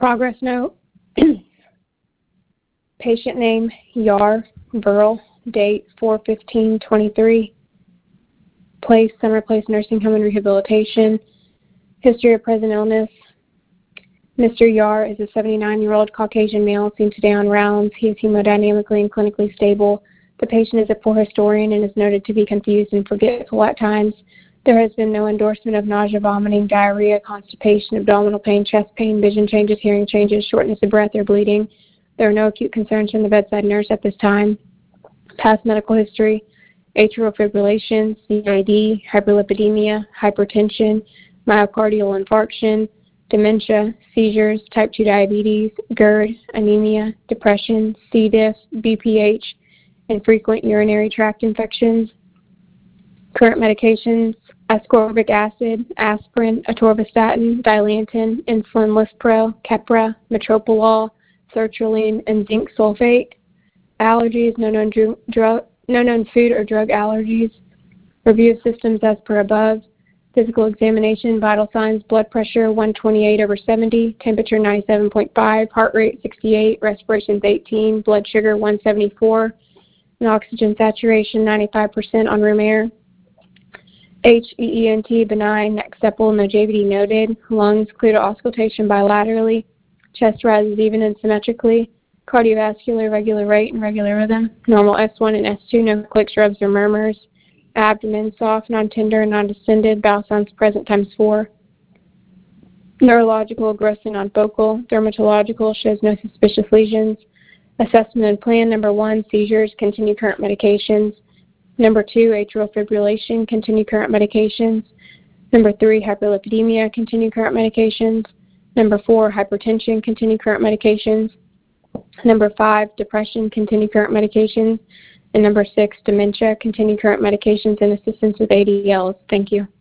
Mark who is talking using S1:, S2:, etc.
S1: Progress note. Patient name, Yar Burl. Date, 4/15/23. Place, Summer Place Nursing Home and Rehabilitation. History of present illness. Mr. Yar is a 79-year-old Caucasian male seen today on rounds. He is hemodynamically and clinically stable. The patient is a poor historian and is noted to be confused and forgetful at times. There has been no endorsement of nausea, vomiting, diarrhea, constipation, abdominal pain, chest pain, vision changes, hearing changes, shortness of breath, or bleeding. There are no acute concerns from the bedside nurse at this time. Past medical history: atrial fibrillation, CAD, hyperlipidemia, hypertension, myocardial infarction, dementia, seizures, type 2 diabetes, GERD, anemia, depression, C. diff, BPH, and frequent urinary tract infections. Current medications: ascorbic acid, aspirin, atorvastatin, Dilantin, insulin Lispro, Keppra, metoprolol, sertraline, and zinc sulfate. Allergies: no known food or drug allergies. Review of systems as per above. Physical examination: vital signs, blood pressure 128/70, temperature 97.5, heart rate 68, respirations 18, blood sugar 174, and oxygen saturation 95% on room air. HEENT benign, neck supple, no JVD noted. Lungs clear to auscultation bilaterally. Chest rises even and symmetrically. Cardiovascular regular rate and regular rhythm. Normal S1 and S2, no clicks, rubs, or murmurs. Abdomen soft, non-tender, non-distended. Bowel sounds present ×4. Neurological, grossly non-focal. Dermatological, shows no suspicious lesions. Assessment and plan: number 1, seizures, continue current medications. Number 2, atrial fibrillation, continue current medications. Number 3, hyperlipidemia, continue current medications. Number 4, hypertension, continue current medications. Number 5, depression, continue current medications. And number 6, dementia, continue current medications and assistance with ADLs. Thank you.